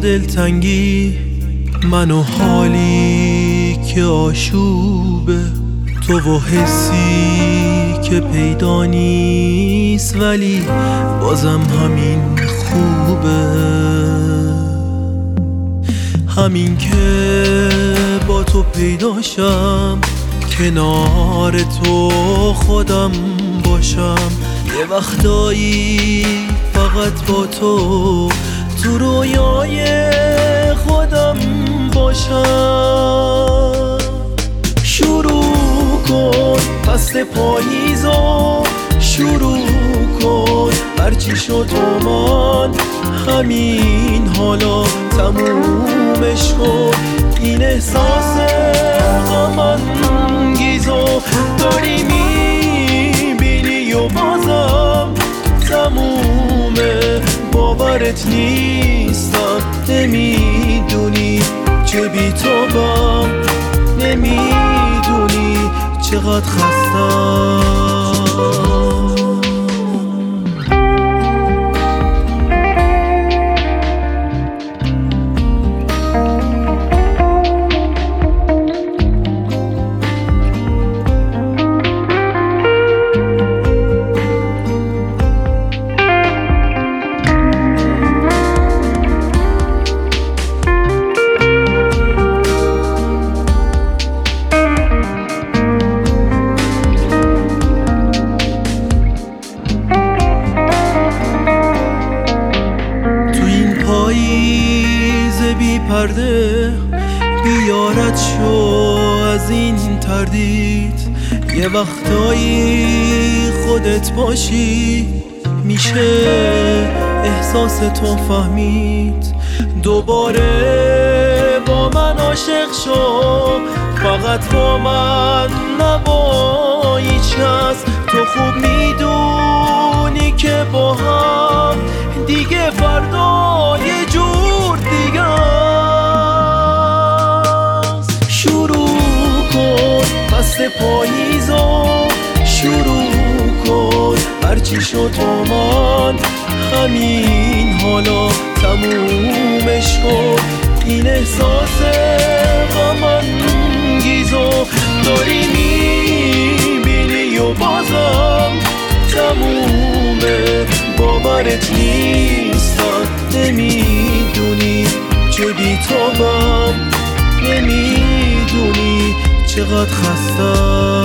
دلتنگی، من و حالی که آشوبه، تو و حسی که پیدا نیست ولی بازم همین خوبه. همین که با تو پیداشم، کنار تو خودم باشم، یه وقتایی فقط با تو تو رویای خودم باشم. شروع کن فصل پاییزو، شروع کن هرچی شد اومان، همین حالا تمومش کن. این احساس غم انگیزو داری میبینی و بازم تمومه، باورت نیستم، نمیدونی چه بی تو بام، نمیدونی چقدر خستم. بی پرده بیارت شو از این تردید، یه وقتایی خودت باشی میشه احساس تو فهمید. دوباره با من عاشق شو، فقط با من نبا هیچ کس. تو خوب میدونی که با هم دیگه فردا یه جور دیگه است. شروع کن فصل پاییزو، شروع کن هرچی شد اومان، همین حالا تمومش کن. این احساس غم انگیزو داری میبینی و بازم تمومه، باورت نیستم، نمیدونی چه بی تو بام، نمیدونی چقدر خستم.